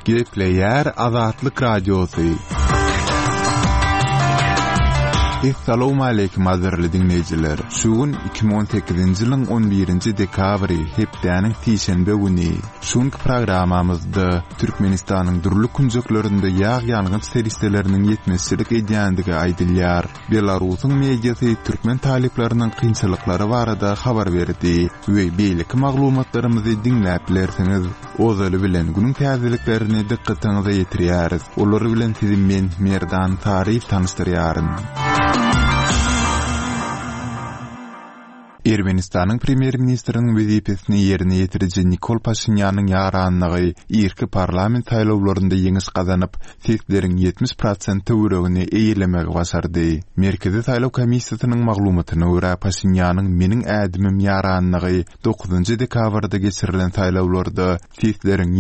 Gepleyer Azatlyk Radiosu. Assalamu alaykum azizli dinleyijiler. Şugun 2018-nji ýylyň 11-nji dekabry hepdäniň tiýşenbe güni. Şuňky programamyzda Türkmenistanyň durly kunjuklarynda ýag-ýalgyň seristeleriniň ýetmezçilik edýändigi aýdylýar. Belarusyň mediasy türkmen talyplarynyň kynçylyklary barada habar berdi we beýleki maglumatlarymyzy dinläp bilersiňiz. Ozaly bilen günüň täzeliklerini dikkatiňize ýetirýäris. Olary bilen sizi men Merdan Tarif tanıştyrýaryn. Ermenistanyň premier ministriniň wezipesini ýerine ýetiriji Nikol Paşinýanyň ýaranlygy irki parlament saýlawlarynda ýeňiş gazanyp, sesleriň 70% töweregini eýlemek başardy. Merkezi saýlaw komissiýasynyň maglumatyna görä Paşinýanyň meniň ädimim ýaranlygy 9-njy dekabrda geçirilen saýlawlarda sesleriň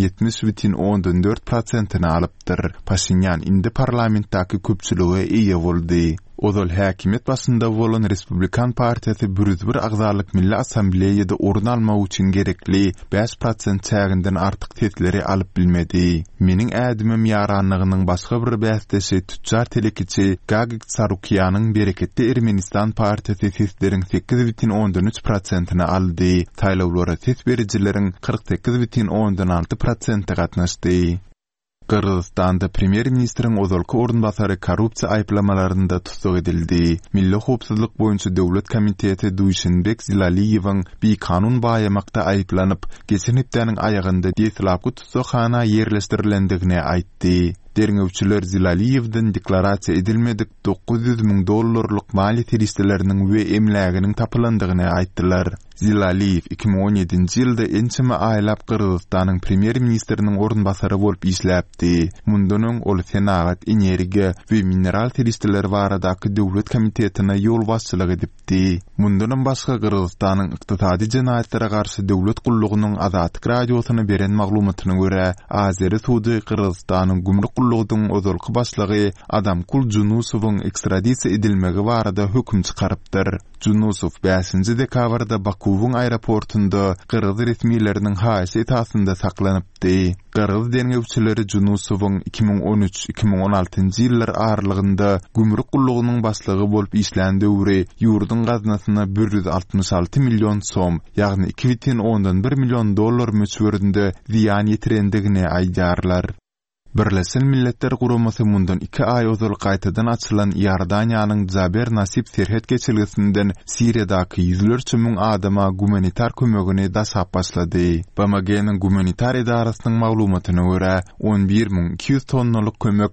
70,4%-ni alypdyr. Paşinýan indi parlamentdaky köpçülige eýe boldy. Ozal häkimet başynda bolan Respublikan partiýasy bir agzalyk Milli Assambleýada orun almak üçin gerekli 5% çäginden artyk setleri alyp bilmedi. Meniň ädimim ýaranlygynyň başga bir bäsdesi tüccar telekiçi Gagik Sarukýanyň bereketli Ermenistan partiýasy sesleriň 8,13%-ni aldy. Saýlawlara ses berijileriň 48,6%-i gatnaşdy. Kırgızstanda premier ministrin ozalky orunbasary korrupsiýa aýplamalарynda tutsak edildi. Milli howpsuzlyk boýunça döwlet komiteti Duýşenbek Zilaliýewiň bir kanun baýamakda aýplanyp, geçen hepdäniň aýagynda deslapky tutsakxana ýerleşdirilendigini aýtdy. Derňewçiler Zilaliýewden deklarasiýa edilmedik $900,000 mali teristleriniň we emläginiň tapylandygyny aýtdylar. Zilaliýew 2017-nji ýylda ençeme aýlap Kırgızstanyň premier ministriniň orunbasary bolup işläpdi. Mundan ol Senagat Energiýa we Mineral teristler baradaky döwlet komitetine ýol başçylyk edipdi. Mundan başga Kırgızstanyň ykdysady jenaýatlere garşy döwlet gullugynyň Azatlyk radiosyna beren maglumatyna görä, Azeri sudy Kırgızstanyň gümrük gullugynyň ozalky başlygy Adamkul Junusowyň ekstradisiýa edilmegi barada höküm çykarypdyr. Junusow 5-nji dekabrda Bakuwyň aeroportunda Kırgız resmiýetleriniň haýsy etasynda saklanypdy. Kırgız derňewçileri Junusowyň 2013-2016-njy ýyllar aralygynda gümrük gullugynyň başlygy bolup işländi öwre ýurdun gaznasyna 166 milyon som, ýagny $2,1 milyon möçberinde ziýan ýetirendigini aýdarlar. Birleşen Milletler Guramasy mundan 2 ay ozal gaýtadan açylan Ýordaniýanyň Jaber Nasip serhet geçirgisinden Siriýadaky ýüzlerçe müň adama humanitar kömegini daşap başlady. BMG-niň humanitar edarasynyň maglumatyna görä 11.200 tonnalyk kömek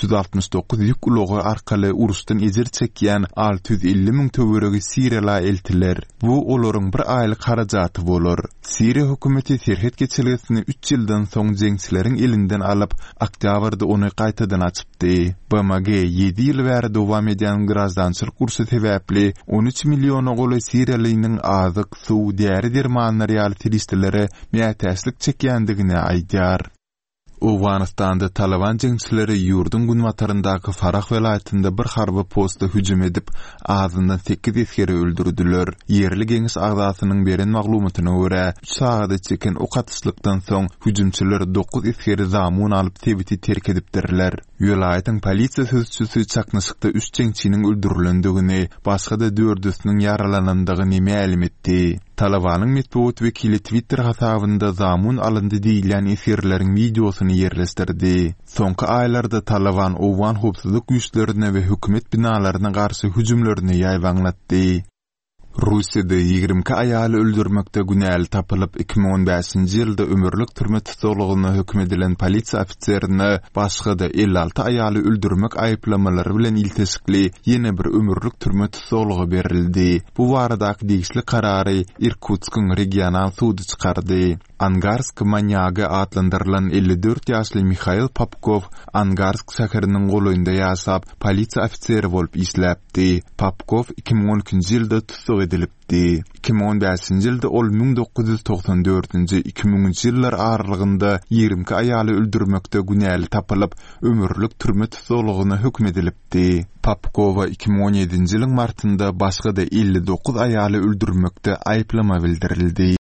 369 ýük ulogy arkaly uruşdan ejir çekýän 650.000 töweregi Siriýala eltiler. Bu olaryň bir aýlyk harajaty bolar. Siriýa hökümeti serhet geçirgisini 3 ýyldan soň jeňçileriň elinden alyp oktyabrda onu gaýtadan açypdy. BMG 7 ýyl bäri dowam edýän grazdançylyk ursy sebäpli 13 milyon goly Siriýalynyň azyk, suw, däri dermanlary ýaly teristleri mätäslik çekýändigini aýdýar. Awganistanda Taliban jeňçileri ýurdun günwataryndaky Farah welaýatynda bir harby posta hüjüm edip, azyndan 8 eskeri öldürdiler. Yerli geňiş agzasynyň beren maglumatyna görä, 3 sagada çeken ok atyşlykdan soň hüjümçiler 9 eskeri zamun alyp tebiti terk edipdirler. Welaýatyň polisiýa sözçüsü çaknysykda 3 jeňçiniň öldürilendigini, başga da 4-üsiniň yaralanandygyny ma'lum etdi. Talabanyň metbuat wekili Twitter hasabynda zamun alyndy diýilen efirleriň videosyny ýerleşdirdi. Soňky aýlarda Talaban Owgan howpsuzlyk güýçlerine we hökümet binalaryna garşy hüjümlerini ýaýbanlatdy. Russiýada 20 aýaly öldürmekde günäli tapylyp 2015-nji ýylda ömürlük türme tutulugyna hökm edilen polisiýa ofitserini başga da 56 aýaly öldürmek aýplamalary bilen ilteşikli ýene bir ömürlük türme tutulugy berildi. Bu baradaky degişli karary Irkutsk regional sudy çykardy. Angarsk manyaga adlandyrylan 54 ýaşly Mikhail Popkov Angarsk şäheriniň goýunda ýaşap polisiýa ofiseri bolup işläpdi. Popkov 2012-nji ýylda tutsak edilipdi. 2015-nji ýylda ol 1994-nji 2000-nji ýyllar aralygynda 20 aýaly öldürmekde günäli tapylyp ömürlük türme tutulugyna hökm edilipdi. Popkova 2017-nji ýylyň martynda başga da 59 aýaly öldürmekde aýplama bildirildi.